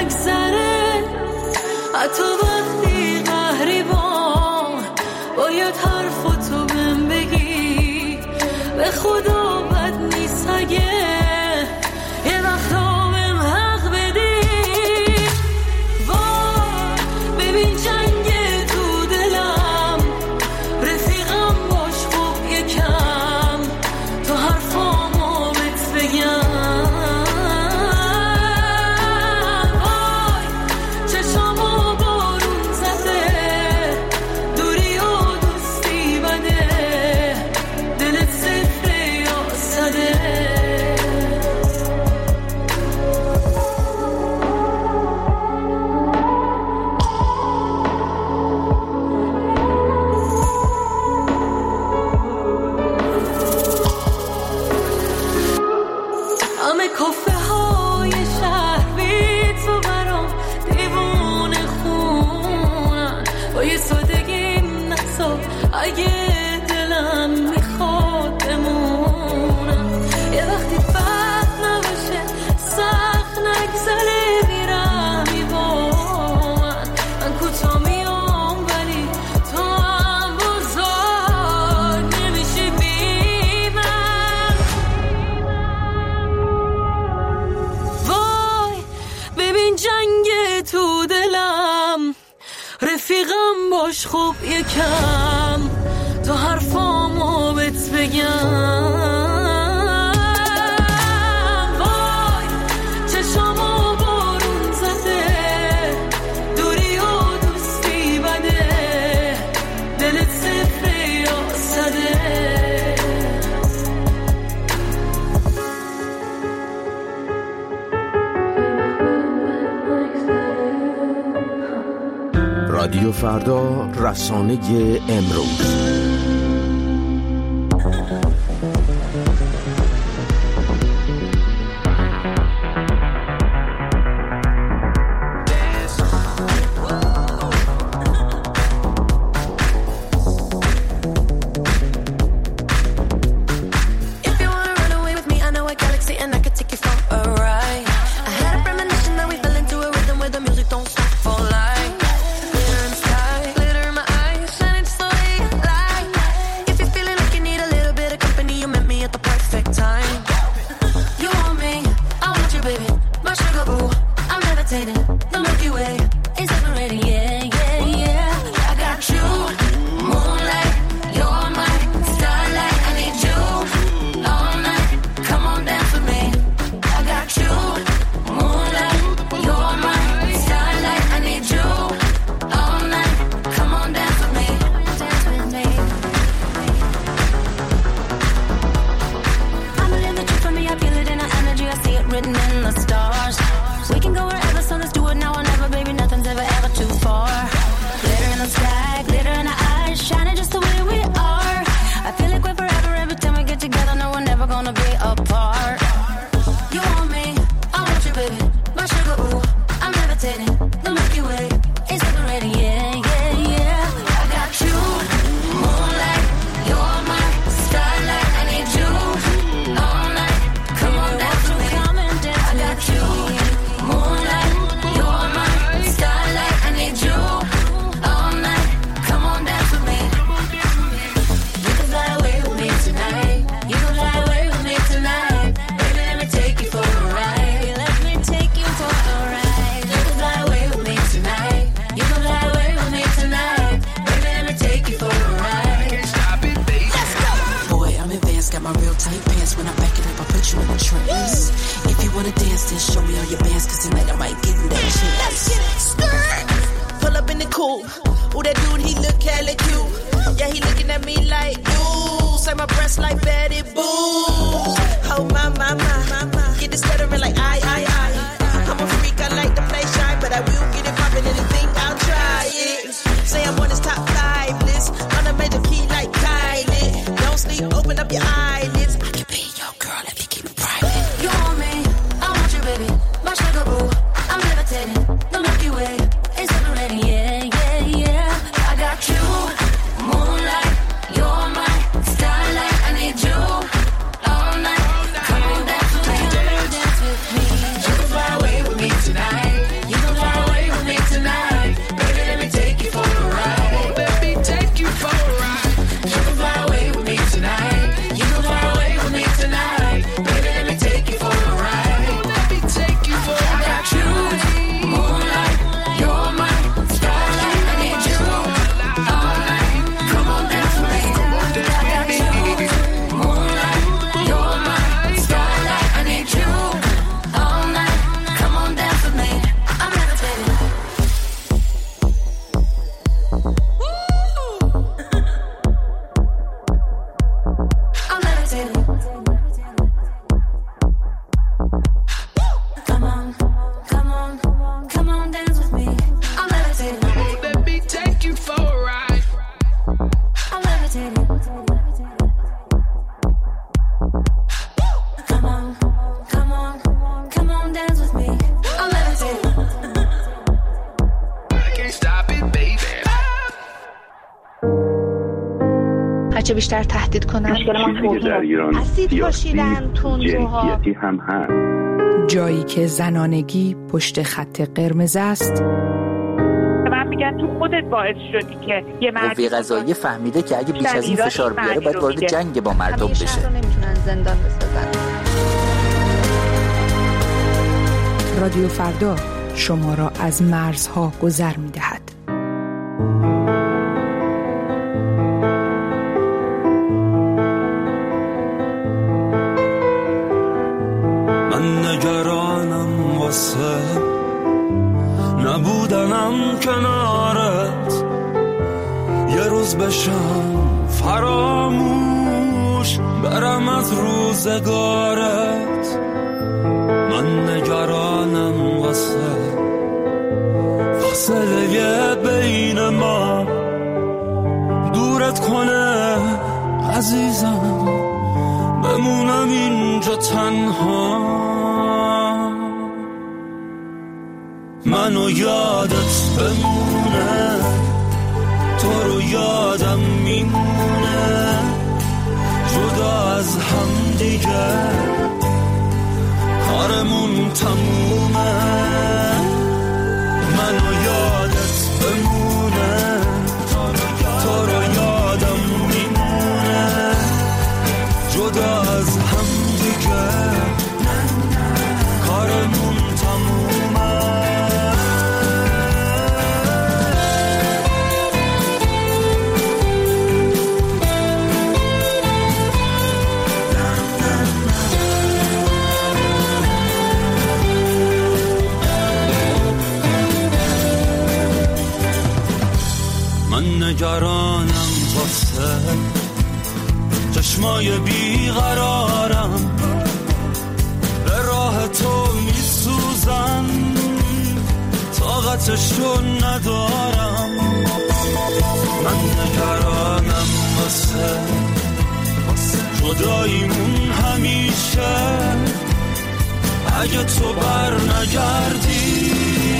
نگذره. حتی وقتی قهری باید حرفاتو بهم بگی. به خدا بد نیست اگه یه وقتا بهم حق بدی. وای ببین جنگ تو دلم، رفیقم باش خوب یکم تو حرفامو بهت بگم. اگه دلم میخواد بمونم، یه وقتی بد نباشه سخت نگذره میرم میبامن. من کوتا میام ولی تو هم بزرگ نمیشی بی من. وای ببین جنگ تو دلم، رفیقم باش خوب یکم تو حرفامو بهت بگم. وای چشامو بارون زده، دوری و دوستی بده، دلت صفره یا صده. رادیو فردا، رسانه امروز. Moonlight, you're my starlight, I need you all night. Come on, dance چه بیشتر تهدید کنن. مشکل ما توهین اسید پاشیدن، تندروها، جنسیتی هم هست. جایی که زنانگی پشت خط قرمز است. من میگم تو خودت باعث شدی که یه قوه قضاییه فهمیده که اگه بیش از این فشار بیاره باید وارد جنگ با مردم بشه. همه شهر رو نمیتونن زندان بسازن. رادیو فردا شما را از مرزها گذر می‌دهد. من نگرانم واسه نبودنم کنارت، یه روز بشم فراموش برم از روزگارت. من نگرانم واسه فاصله بین ما دورت کنه عزیزم، بمونم اینجا تنها. منو یادت بمونه، تو رو یادم میمونه، جدا از هم دیگه کارمون تمومه. منو یادت بمونه، تو رو یادم میمونه، جدا از هم دیگه کارمون تمومه. من نگرانم واسه چشمای بیقرارم، به راه تو میسوزن، طاقتشو ندارم. من نگرانم واسه جداییمون همیشه، اگه تو بر نگردی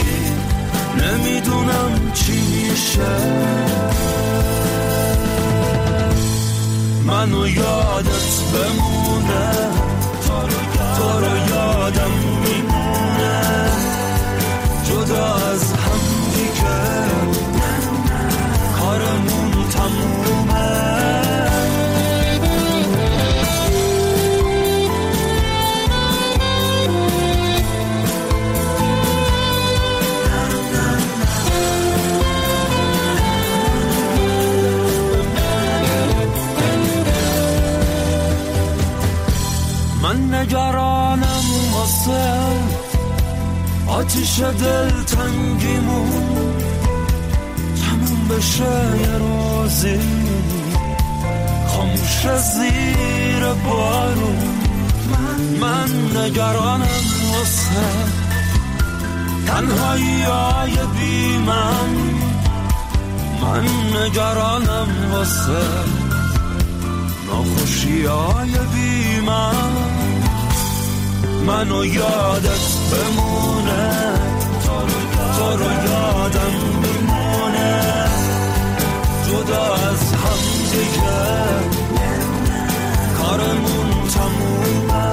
نمیدونم چی میشه. منو یادت بمونه، تو رو یادم میمونه، جدا از هم دیگه کارمون تمومه. من نگرانم واسه آتیش دلتنگیمون تموم بشه یه روزی، خاموش زیر بارون. من نگرانم واسه تنهایی های بی من نگرانم واسه ناخوشی های بی منو یادت بمونه، تو رو یادم میمونه، جدا از هم دیگه کارمون تمومه.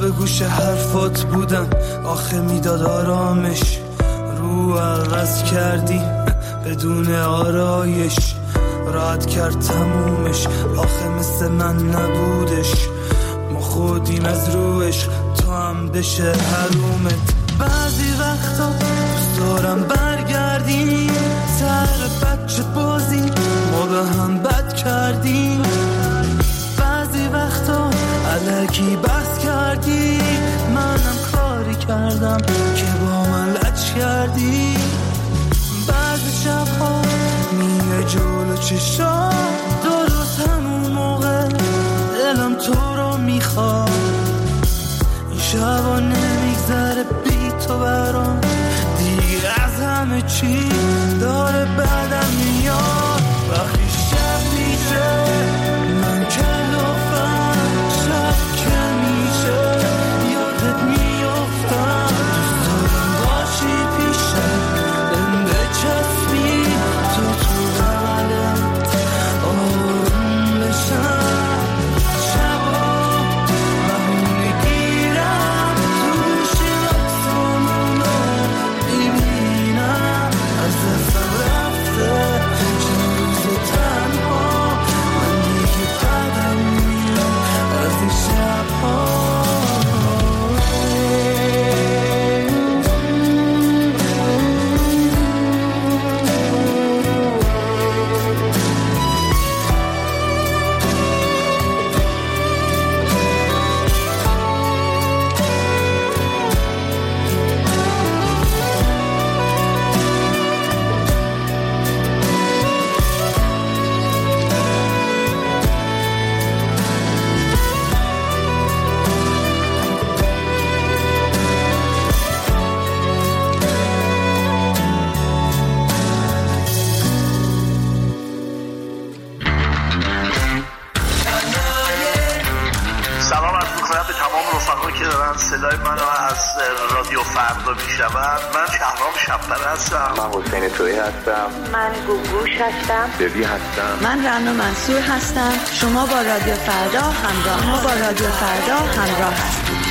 به گوش حرفات بودم، آخه میداد آرامش. رو عوض کردی بدون آرایش، راحت کرد تمومش، آخه مثل من نبودش. ما خودیم از روش تا هم بشه حرومت. بعضی وقتا دوست دارم برگردیم سر بچه بازی، ما به هم بد کردیم. بعضی وقتا الکی بحث کردی، منم کاری کردم که با من لج کردی. بعضی شبها میه جلو چشام، درست همون موقع دلم تو رو میخواد. این شبا نمیگذره بی تو برام، دیگه از همه چی داره بعدم میاد. وقتی شب میشه من کلافم، شب که میشه یادت میافتم. دوست دارم باشی پیشم، بهم بچسبی تو قلبت آروم بشم. صدای منو از رادیو فردا میشنون. من شهرام شب‌پره هستم. من حسین تویی هستم. من گوگوش هستم. ببی هستم. من رنا منصور هستم. شما با رادیو فردا همراه هستید.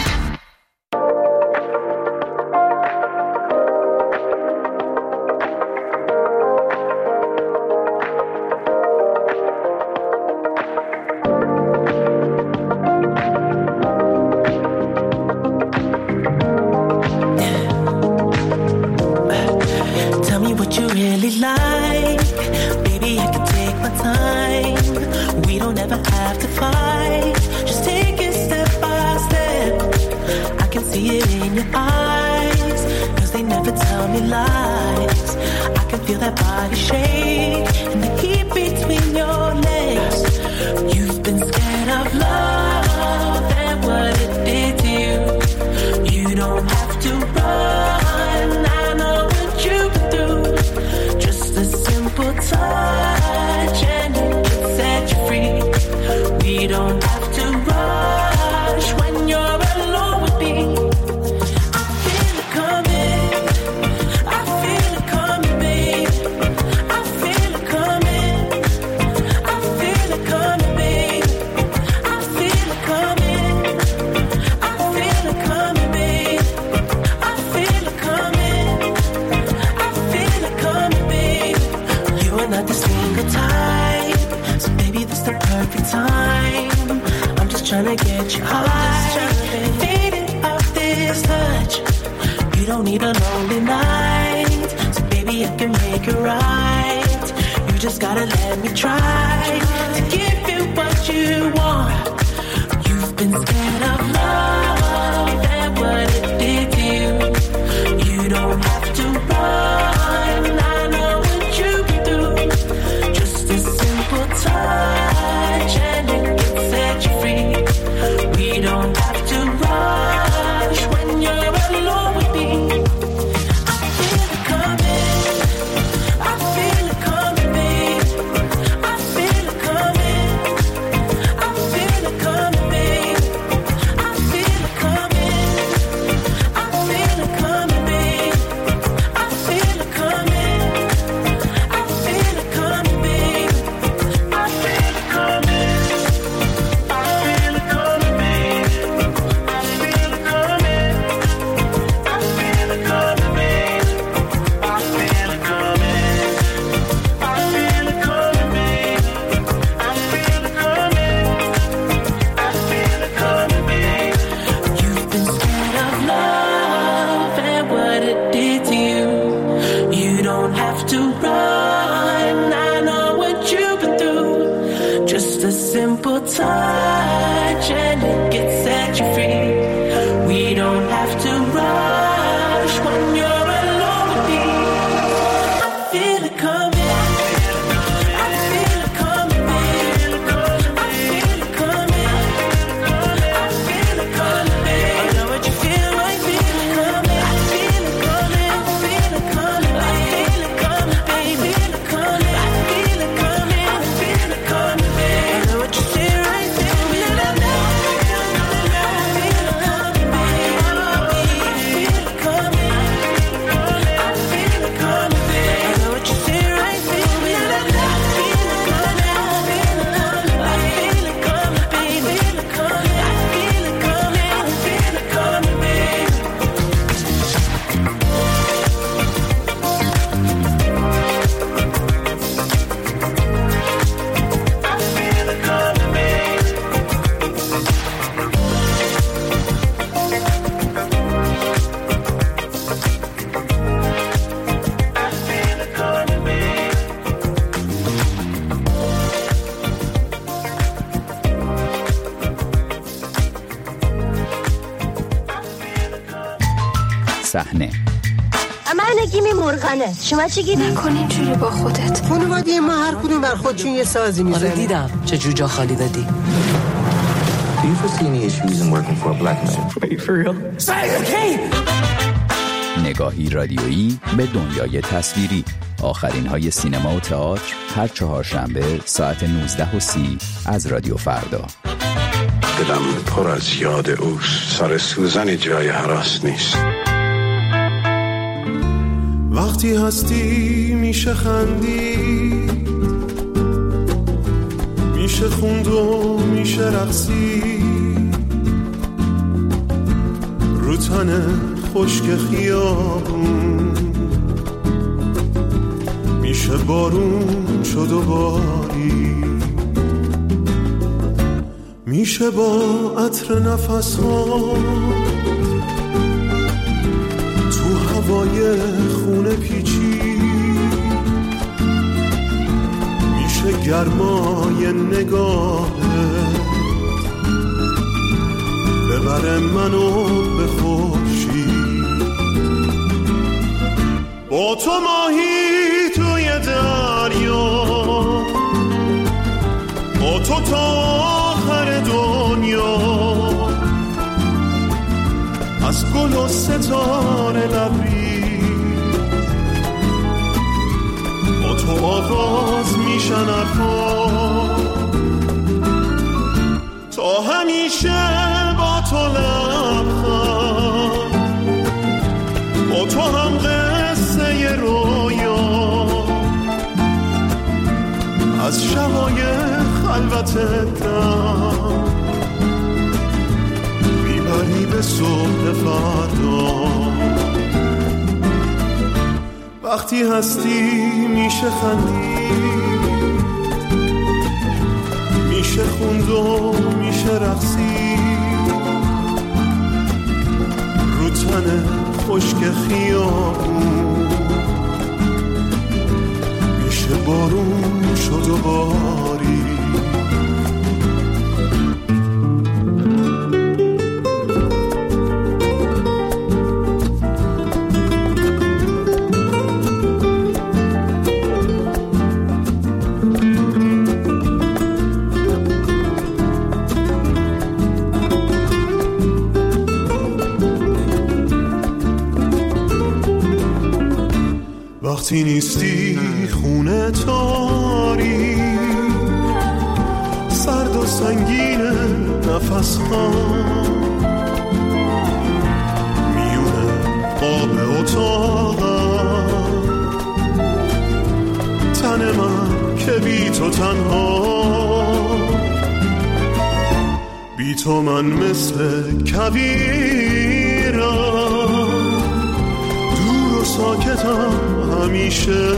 Just a simple touch and it gets set you free. We don't have to rush when you're alone with me. I feel it coming. صحنه من نگیمی مرغانه. شما چی گیدی؟ نکن اینجوری با خودت. خانواده ما هر کدوم بر خودشون یه سازی میزنه. آره دیدم چه جوجا خالی دادی. Do you foresee any issues in working for a black man? Are you for real? نگاهی رادیویی به دنیای تصویری. آخرین های سینما و تئاتر هر چهارشنبه ساعت 19:30 از رادیو فردا. دلم پر از یاد اوست. سر سوزن جای هراس نیست. وقتی هستی میشه خندی، میشه خوند و میشه رقصی، رو تن خشک خیابون میشه بارون شد و باری، میشه با عطر نفس ها تو هوای خونه پیچی، میشه گرمای نگاهت ببره منو به خورشید، با تو ماهی توی دریا، با تو تا آخر دنیا، از گل و ستاره لبریز، با تو آغاز میشن حرفا، تا همیشه با تو لبخند، با تو هم قصه رویا، از شبای خلوت دم میبری به صبح فردا. وقتی هستی میشه خندی، میشه خوند و میشه رقصی، رو تن خشک خیابون میشه بارون شد و باری. وقتی نیستی خونه تاری، سرد و سنگین نفس ها، میونه آب اتاقم، تن من که بی تو تنها، بی تو من مثل کویرم، دور و ساکتم همیشه،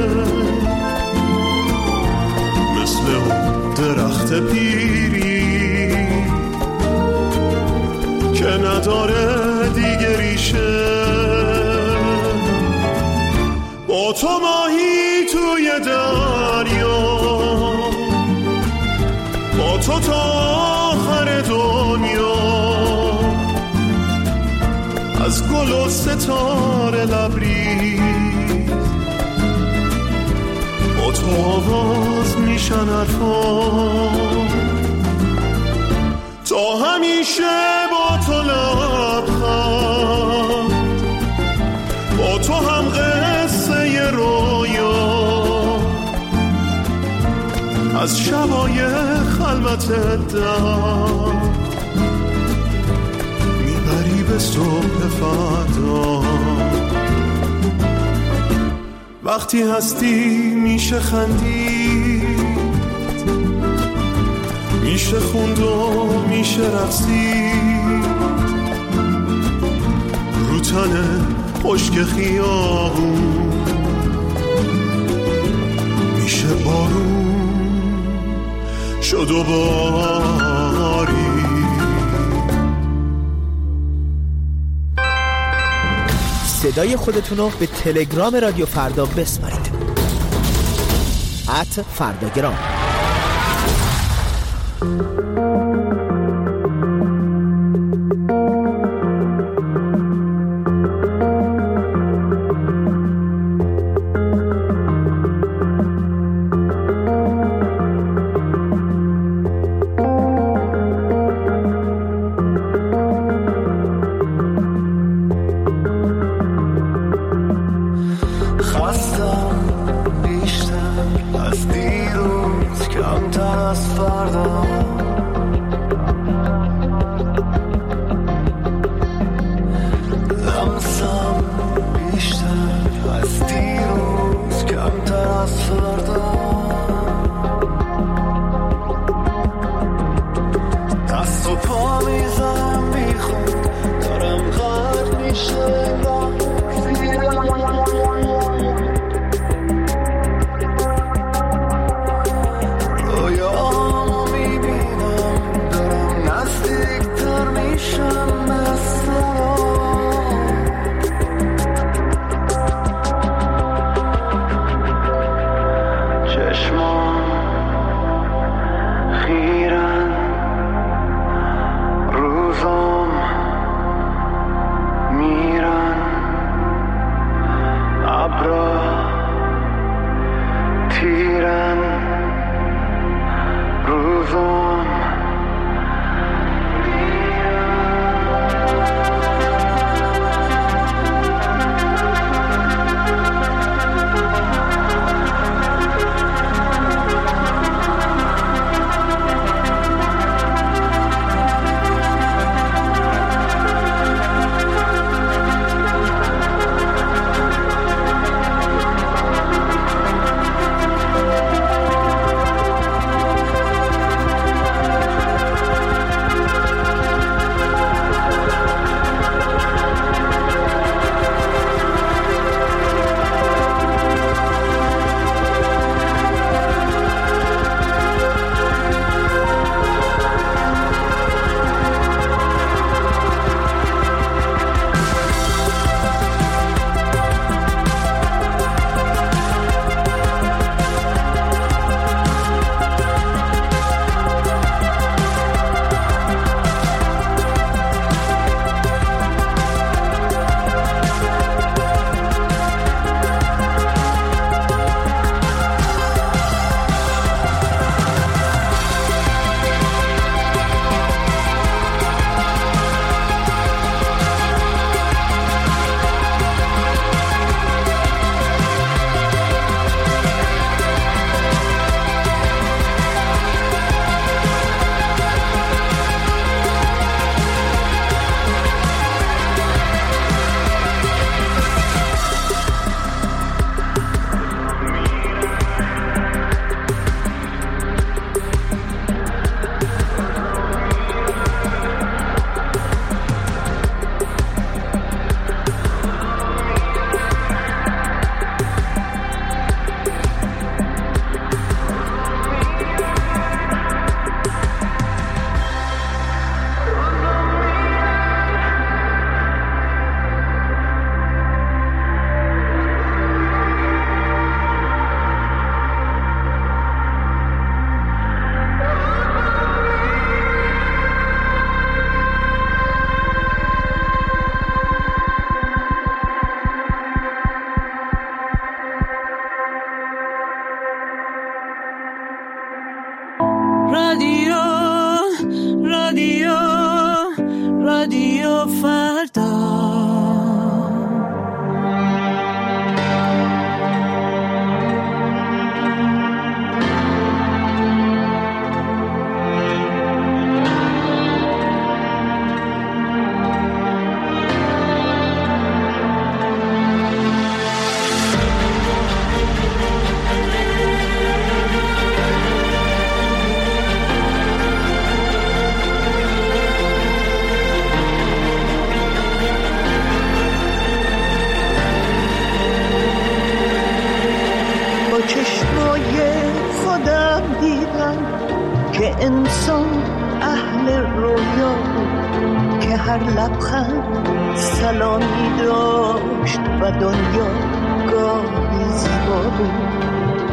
مثل اون درخت پیری که نداره دیگه ریشه، با تو ماهی توی دریا، تو تا آخر دنیا، از گل و ستاره لبریز با تو آواز میشن حرفان، تا همیشه با تو لبخند، با تو هم قصه ی رویا، از شبای خلوت دم میبری به صبح فردا. وقتی هستی میشه خندید، میشه خوند و میشه رقصید، رو تن خشک خیابون میشه بارون شد و باری. صدای خودتونو به تلگرام رادیو فردا بسپارید. @فرداگرام. دیدم که انسان اهل رویا بود، که هر لبخند سلامی داشت و دنیا گاهی زیبا بود.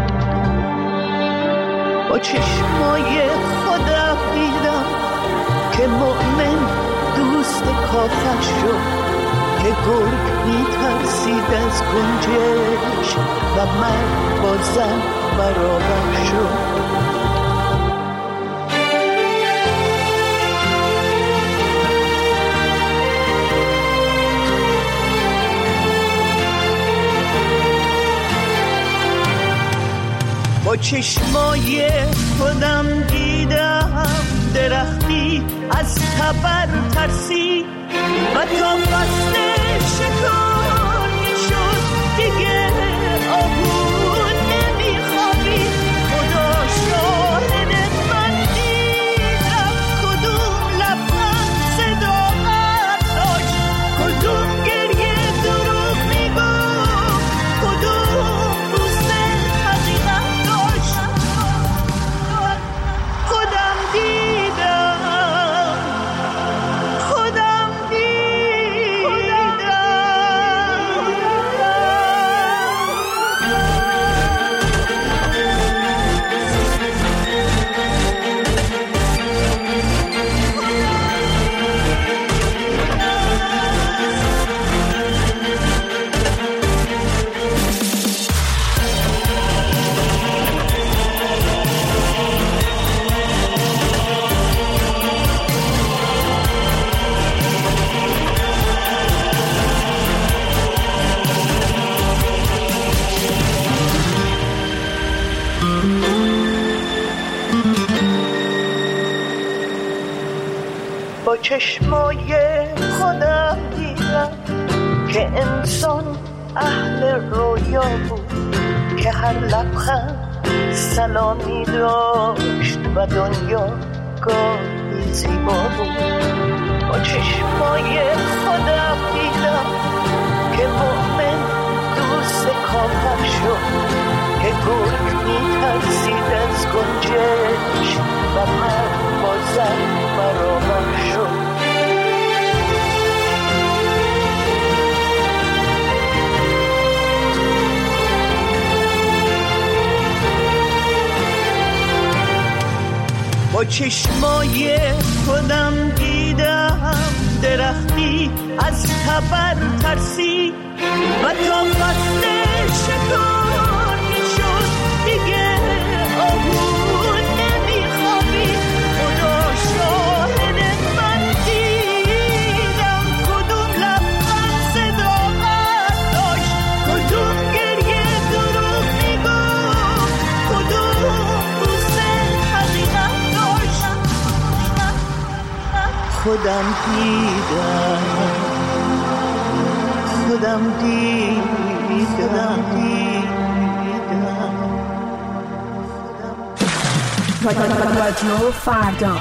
با چشمای خودم دیدم که مؤمن دوست کافر شد، که گرگ می‌ترسید از گنجش و مرد با زن برابر شد. با چشمای خودم دیدم درختی از تبر ترسی و تا فصل شکار میشد دیگه آبون نمیخوابی. خدا شاهد من دیدم کدوم لبخند صداقت داشت، کدوم گریه دروغ میگفت، کدوم بوسه حقیقت داشت. خودم دیدم با چشمای خودم دیدم که انسان اهل رویا بود، که هر لبخند سلامی داشت و دنیا گاهی زیبا بود. با چشمای خودم دیدم که مؤمن دوست کافر شد، که گرگ می‌ترسید از گنجش و مرد با زن برابر شد. با چشمای خودم دیدم درختی از تبر ترسی و تا فصل شکار میشد دیگه آبون نمیخوابی. خدا شاهد من دیدم کدوم لبخند صداقت داشت، کدوم گریه دروغ میگفت، کدوم بوسه حقیقت داشت. خودم دیدم رادیو فردا.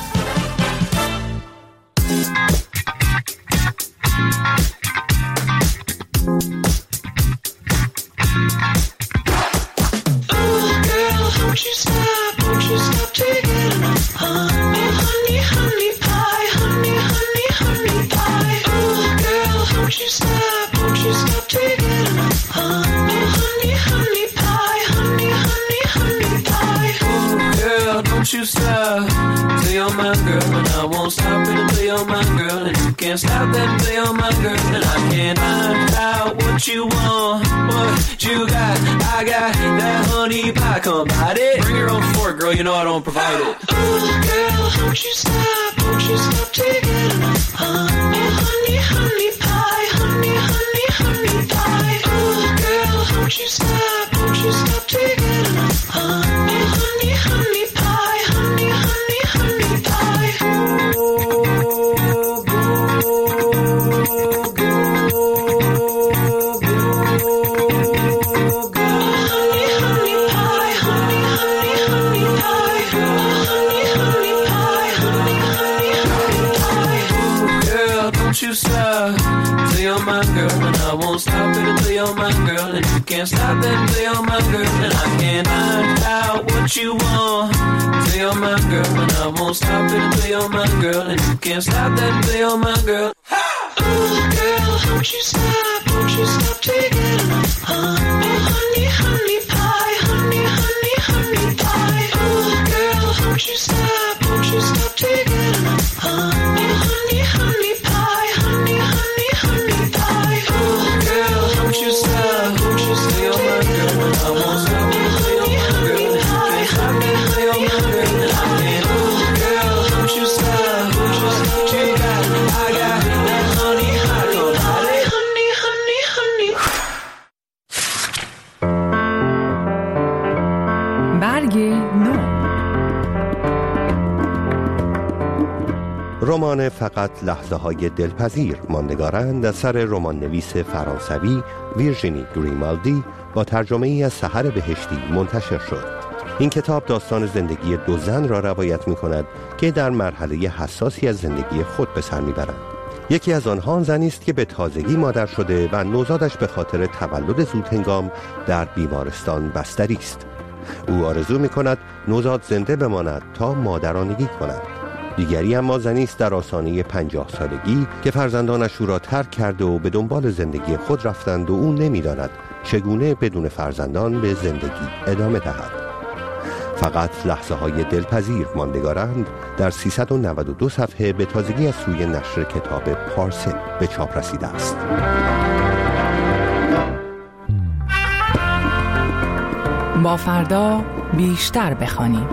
You stop till you're my girl, and I won't stop until you're my girl, and you can't stop until you're my girl, and I can't find out what you want, what you got. I got that honey pie, come bite it. Bring your own fork, girl, you know I don't provide it. Oh, girl, don't you stop till you get enough, honey, honey pie, honey, honey, honey pie. Oh, girl, don't you stop till you get enough, honey, honey pie. Honey, honey, honey pie. Girl, don't you stop till you're my girl, and I won't stop until you're my girl, and you can't stop that until you're my girl, and I can't find out what you want till you're my girl, and I won't stop until you're my girl, and you can't stop that until you're my girl. Ooh, girl, won't you stop taking it off? Oh, honey, honey pie, honey, honey, honey pie. Ooh, girl, won't you stop taking it off? Oh, honey, honey pie, honey, honey, honey pie. Ooh, girl, won't you stop you're my girl, and I won't stop until you're my girl, and you can't stop that until you're my girl, and I can't. Ooh, girl, won't you stop you got, I got that honey, honey pie, honey, honey, honey. برگ نو. رمان فقط لحظه های دلپذیر ماندگارند از سر رمان نویس فرانسوی ویرژینی گریمالدی با ترجمه ای از سحر بهشتی منتشر شد. این کتاب داستان زندگی دو زن را روایت می کند که در مرحله حساسی از زندگی خود به سر می برند. یکی از آنها زنی است که به تازگی مادر شده و نوزادش به خاطر تولد زودهنگام در بیمارستان بستری است. او آرزو می کند نوزاد زنده بماند تا مادرانگی کند. دیگری اما زنی است در آستانه 50 سالگی که فرزندانش او را ترک کرده و به دنبال زندگی خود رفتند و او نمی‌داند چگونه بدون فرزندان به زندگی ادامه دهد. فقط لحظه های دلپذیر ماندگارند در 392 صفحه به تازگی از سوی نشر کتاب پارسل به چاپ رسیده است. با فردا بیشتر بخوانیم.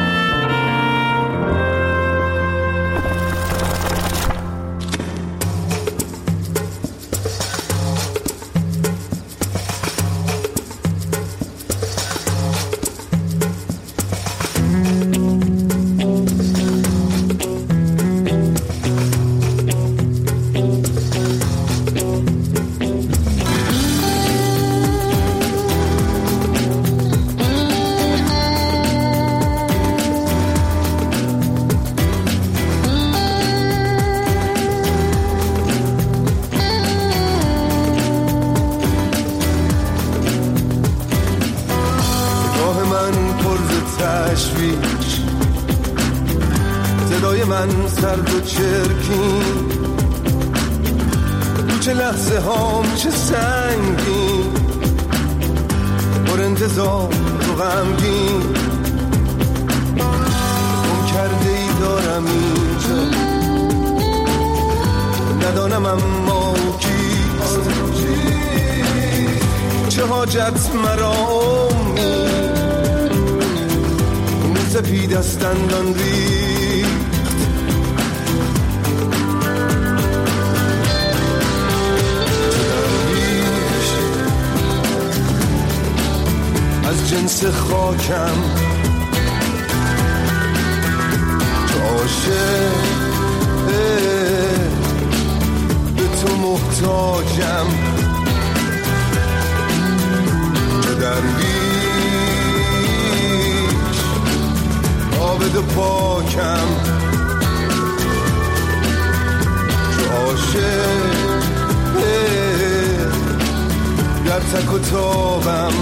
صدای من سرد و چرکین، چه لحظه هام چه سنگین، پر انتظار و غمگین، گم کرده ای دارم اینجا، ندانم اما کیست، چه حاجت مرا امید، سپید از دندان ریخت، درویش از جنس خاکم، که عاشق به تو محتاجم، که درویش عابد و پاکم، که عاشق در تک و تابم.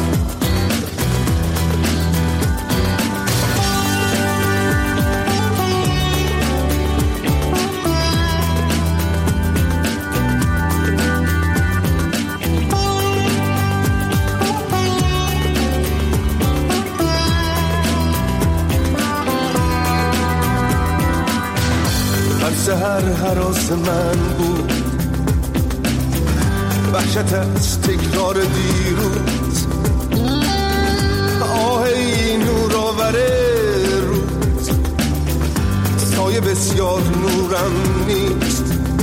سحر هراس من بود، وحشت از تکرار دیروز، آه این نور آور روز، سایه بسیار نورم نیست،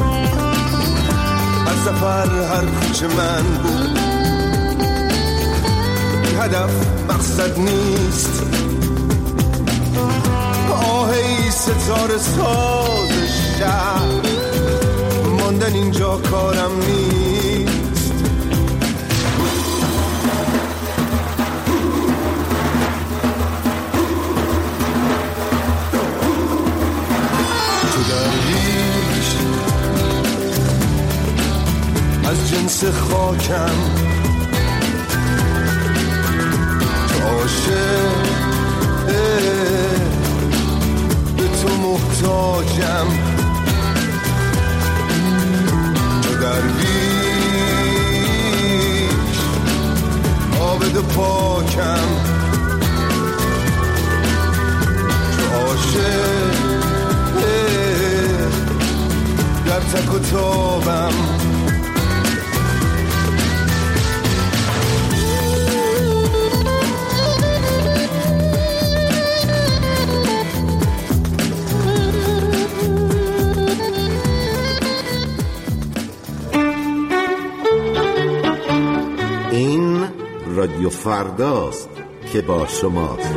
از سفر هر کوچه من بود، بی هدف مقصد نیست، آه ای ستاره ساز شهر، ماندن اینجا کارم نیست، تو درویش مثل خاکم، عاشق به تو محتاجم، درویش عابد پاکم، عاشق در تک و تابم. این رادیو فرداست که با شماست.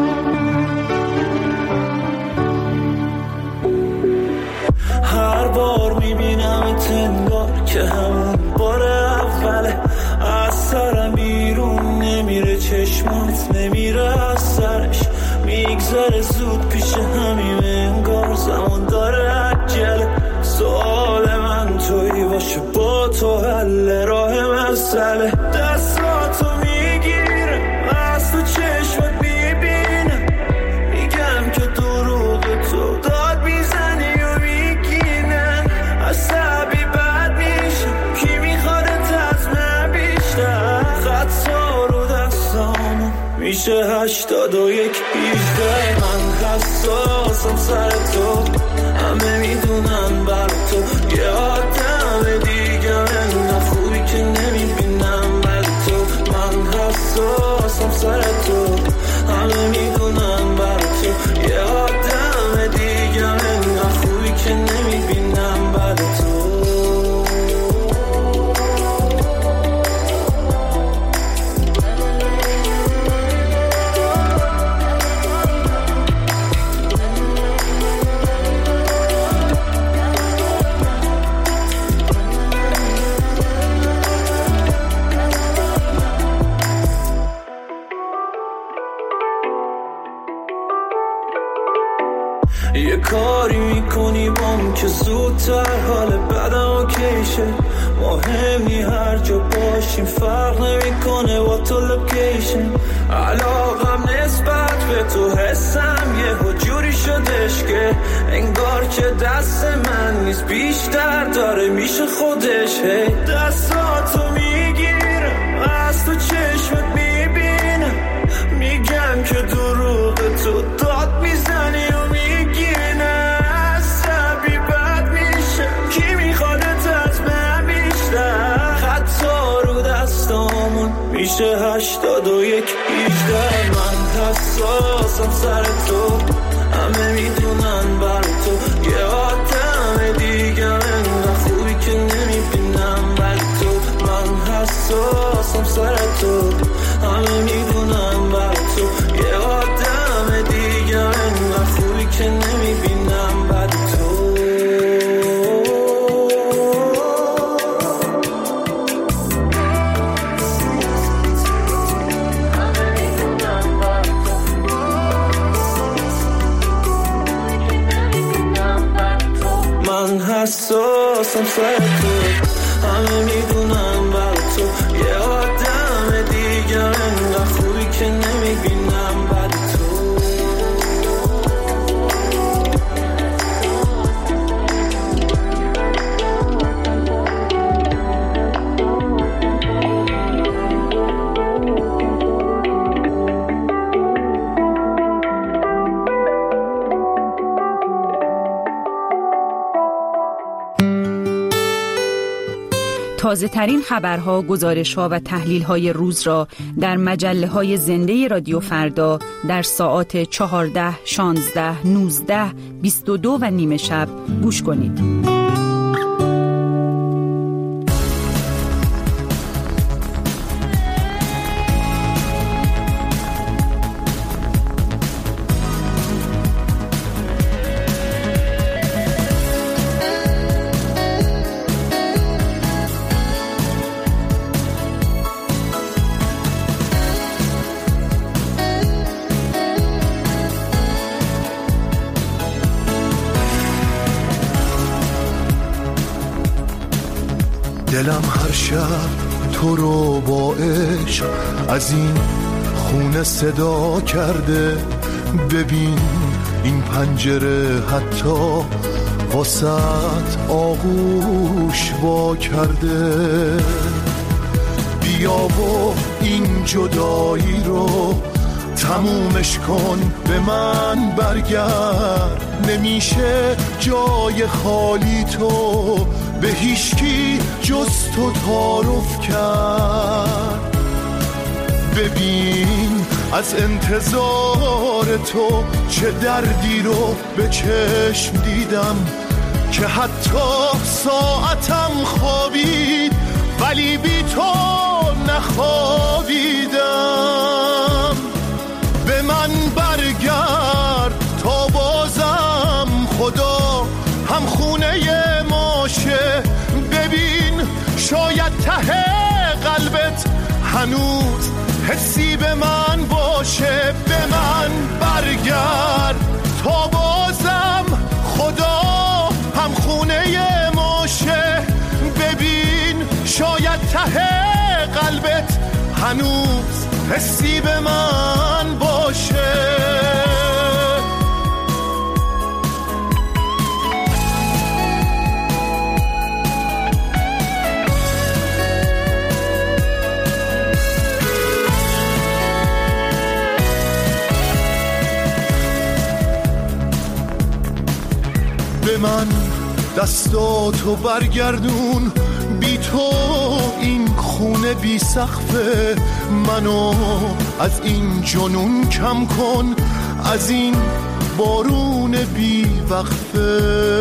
هر بار میبینم انگار که همون بار اوله، از سرم بیرون نمیره، چشمات نمیره از سرش، میگذره زود پیش همیم، انگار زمان داره عجله. سوال من توی باشه با تو حل راه مسئله، دستاتو میگیره از تو چشمت میبینه، میگم که دروغ تو داد میزنی و میگینه، عصبی بد میشه کی میخوادت از من بیشتر، خطا رو دستامون میشه 81 18. من حساسم سر تو، همه میدونن بر تو یه آدم دیگه، انقدر خوبی که نمیبینم بر تو. من حساسم سر تو، همه میدونن بر تو یه آدم دیگه، انقدر خوبی که نمیبینم بر تو. یه کاری میکنی بام که زودتر حال بدم اوکیشه، مهمی هر جا باشیم فرق نمیکنه با تو لوکیشن، علاقم نسبت به تو حسم یه جوری شدش که انگار که دست من نیست، بیشتر داره میشه خودش. دستاتو میگیره از تو چشمت میبینه، میگم که دروغ تو داد میزنی و میگینه، عصبی بد میشه کی میخوادت از من بیشتر، خطا رو دستامون میشه 81 18. من حساسم سر تو، همه میدونن بر تو یه آدم دیگه، انقدر خوبی که نمیبینم بر تو. من حساسم سر تو، همه میدونن بر تو یه آدم دیگه، انقدر خوبی که نمیبینم بر تو. من حساسم سر تو، همه میدونم بر تو یه آدم دیگه، انقدر خوبی که نمیبینم بر تو. تازه ترین خبرها، گزارش‌ها و تحلیل‌های روز را در مجله‌های زنده رادیو فردا در ساعات 14، 16، 19، 22 و نیمه شب گوش کنید. دلم هر شب تو رو با عشق از این خونه صدا کرده. ببین این پنجره حتی واسط آغوش وا کرده. بیا و این جدایی رو تمومش کن، به من برگرد. نمیشه جای خالی تو به هیچکی جز تو تعارف کرد. ببین از انتظار تو چه دردی رو به چشم دیدم، که حتی ساعتم خوابید ولی بی تو نخوابیدم. به من برگرد تا بازم خدا هم خونه ماشه. ببین شاید ته قلبت هنوز حسی به من باشه. به من برگرد تا بازم خدا هم خونه ماشه. ببین شاید ته قلبت هنوز حسی به من باشه. به من دستاتو برگردون، بی تو این خونه بی سقفه. منو از این جنون کم کن، از این بارون بی وقفه.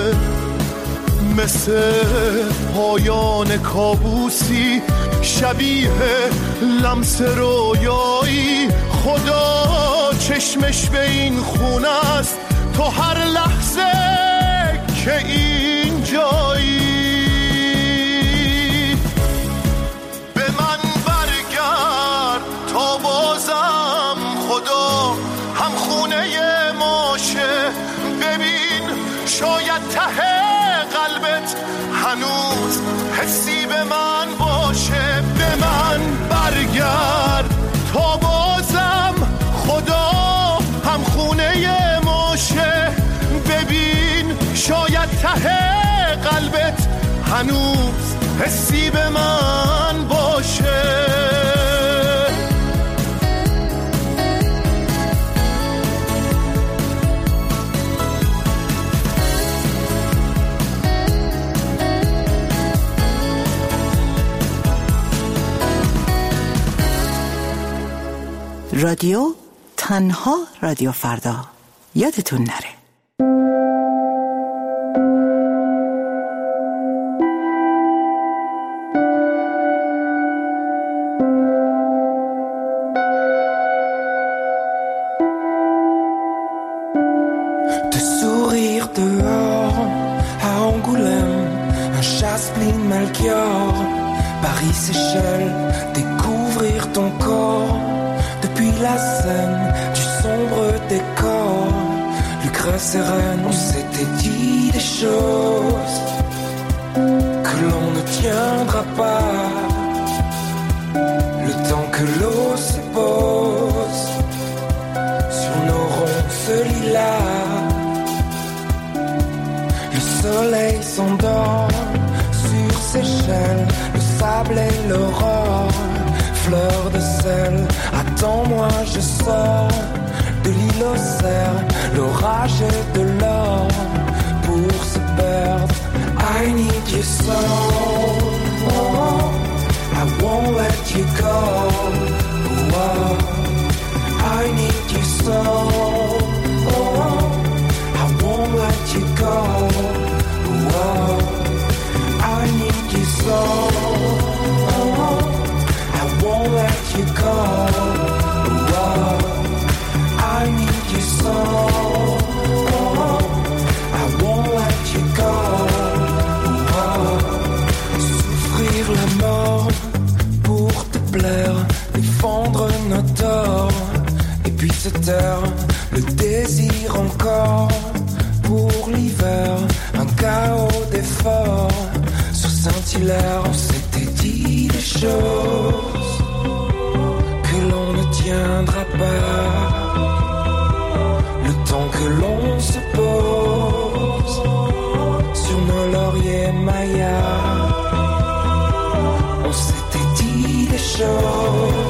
مثل پایان کابوسی شبیه لمس رویایی. خدا چشمش به این خونه است تو هر لحظه که این جایی. به من برگرد تا بازم خدا هم خونه ماشه. ببین شاید ته قلبت هنوز حسی به من باشه. به من برگرد تا بازم خدا هم خونه ماشه. ببین شاید ته قلبت هنوز حسی به من باشه. رادیو تنها رادیو فردا، یادتون نره. Paris-Séchelles, découvrir ton corps depuis la scène du sombre décor. Lucre sereine, on s'était dit des choses que l'on ne tiendra pas. Le temps que l'eau se pose sur nos ronces lilas, le soleil s'endort sur Seychelles. Sable et l'aurore, fleur de sel. Attends-moi, je sors de l'île aux cerfs. L'orage est de l'or pour se perdre. I need you so, I won't let you go. I need you so, I won't let you go. I need you so, I won't let you go. I need you so, I won't let you go. Souffrir la mort pour te plaire, défendre nos torts, et puis se taire, le désir encore pour l'hiver, un chaos d'efforts. Saint-Hilaire, on choses que l'on ne tiendra pas. Le temps que l'on se pose sur nos lauriers mayas, on s'était dit des choses.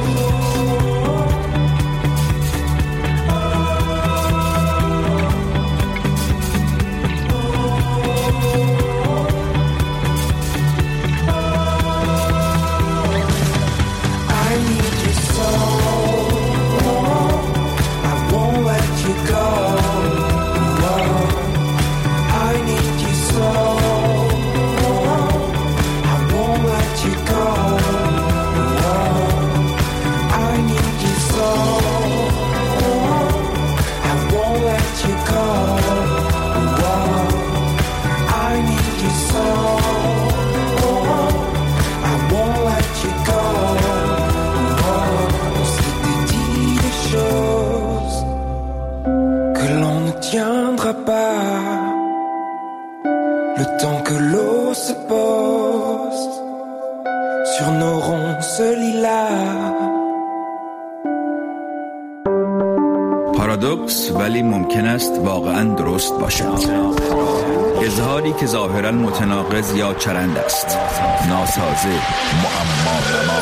پارادوکس ولی ممکن است واقعاً درست باشد. اظهاری که ظاهراً متناقض یا چرند است، ناسازه، معما.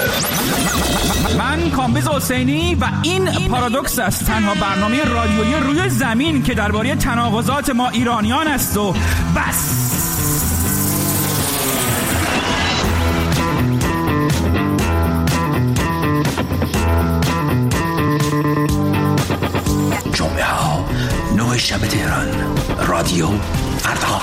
من کامبیز حسینی و این پارادوکس است، تنها برنامه رادیویی روی زمین که درباره تناقضات ما ایرانیان است و بس. جمعه ها 9 شب تهران، رادیو فردا.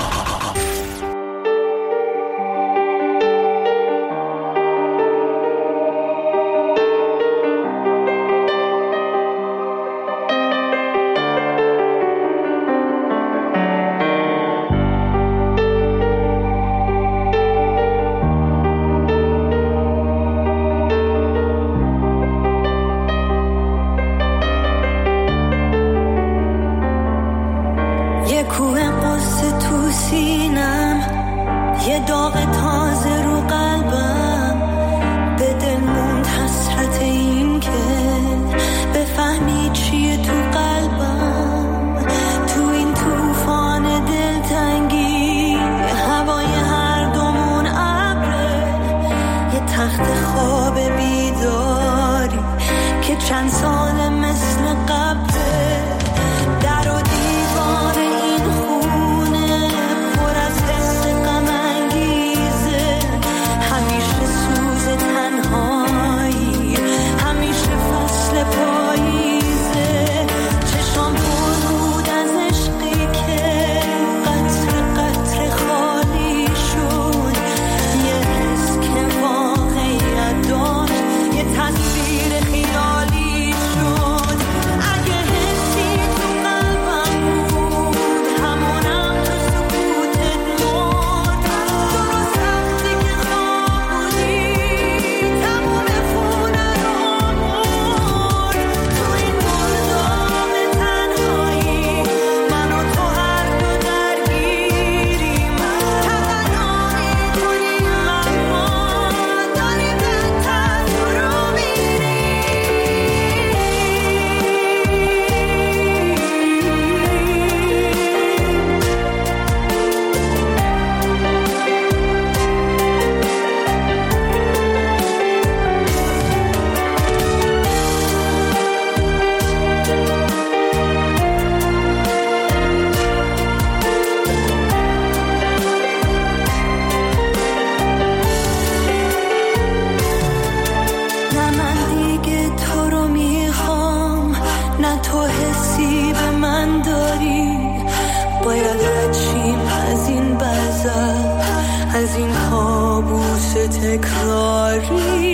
از این کابوس تکراری